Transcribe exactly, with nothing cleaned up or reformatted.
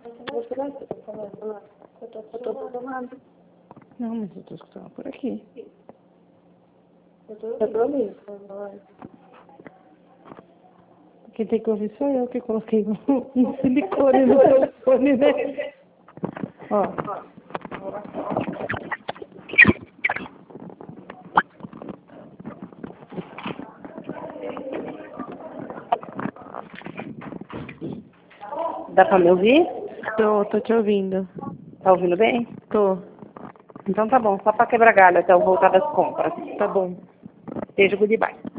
Você vai estar falando lá? Eu tô falando. Não, mas eu tô escutando por aqui. Eu tô ouvindo. Quem tem que ouvir sou eu que coloquei um silicone no telefone, né? Ó. Dá pra me ouvir? Tô, tô te ouvindo. Tá ouvindo bem? Tô. Então tá bom, só pra quebrar galho até eu voltar das compras. Tá bom. Beijo, goodbye.